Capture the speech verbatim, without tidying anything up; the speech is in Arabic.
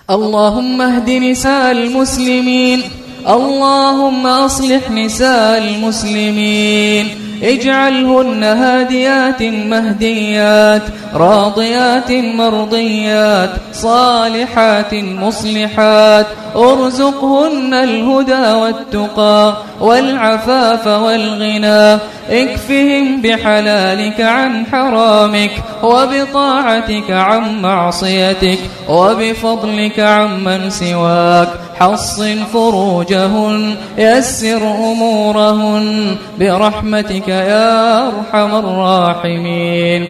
اللهم اهد نساء المسلمين، اللهم أصلح نساء المسلمين، اجعلهن هاديات مهديات، راضيات مرضيات، صالحات مصلحات، ارزقهن الهدى والتقى والعفاف والغنى، اكفهم بحلالك عن حرامك، وبطاعتك عن معصيتك، وبفضلك عمن سواك، حصن فروجهن، يسر أمورهن برحمتك يا أرحم الراحمين.